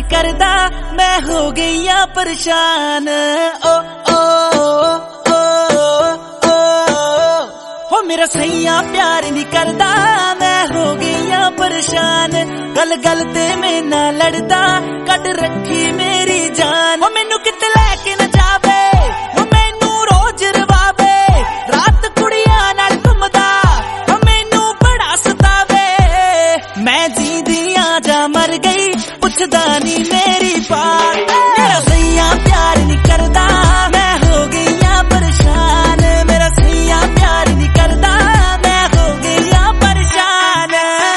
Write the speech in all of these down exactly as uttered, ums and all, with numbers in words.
करदा, मैं हो गई आ परेशान। ओ ओ ओ ओ हो मेरा सैया प्यार नहीं करदा, मैं हो गई आ परेशान। गल गल ते मैं ना लड़दा, कट रखी मेरी जान। हो मैनू किते लैके ना जावे, हो मैनू रोज रवावे, रात कुड़ियां नाल घुमदा, हो मैनू बड़ा सतावे। मैं जींदी आ जा मर गई, पुछदा नी मेरी बात। मेरा सैया प्यार नहीं करदा, मैं हो गई आ परेशान। मेरा सैया प्यार नहीं करदा, मैं हो गई आ परेशान।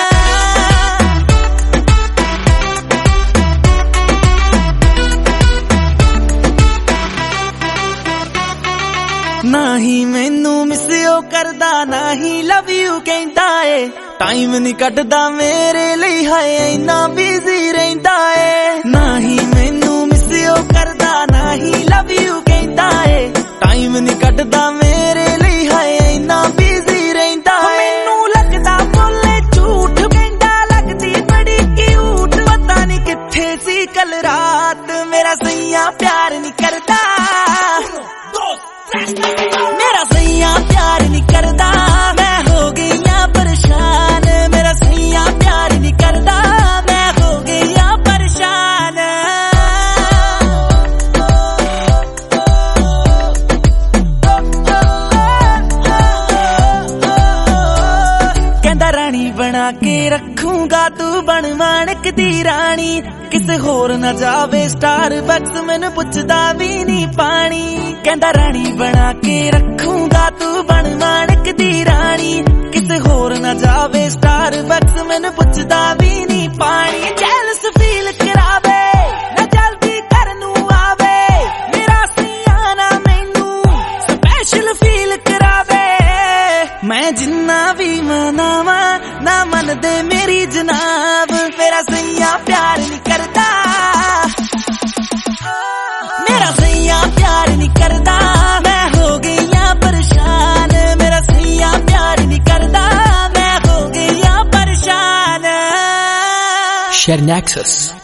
ना ही मैनू मिसियो करदा, ना ही लव यू कहंदा ए। टाइम नहीं कटदा मेरे लिए, हाय इन्ना बिजी रहिंदा ए। ना ही मैनू मिसियो करदा, ना ही लव यू कहंदा ए। टाइम नहीं कटदा मेरे लिए, हाय इन्ना बिजी रहिंदा ए। मैनू लगदा बोले झूठ, कहंदा लगदी बड़ी क्यूट। पता नहीं किथे सी कल रात, मेरा सैया प्यार नहीं करदा। मेरा सैया प्यार नहीं करदा, मैं हो गई आ परेशान। मेरा सैया प्यार नहीं करदा, मैं हो गई आ परेशान। कहंदा रानी बना के रखूंगा, तू बन माणक दी रानी। किसे होर ना जावे स्टार बक्स, मैनू पुछदा भी नहीं पानी। कहंदा रानी बना के रखूंगा, तू बन माणक दी रानी। किसे होर ना जावे स्टार बक्स, मैनू पुछदा भी नहीं पानी। जेलस फील करावे ना जल्दी घर नू आवे, मेरा सैया ना मैनू स्पेशल फील करावे। मैं जिन्ना भी मनावा ना मन दे मेरी जनाब, मेरा सैया प्यार नहीं करदा। मेरा सैया प्यार नहीं करदा, मैं हो गई आ परेशान। मेरा सैया प्यार नहीं करदा, मैं हो गई आ परेशान। Share Nexus.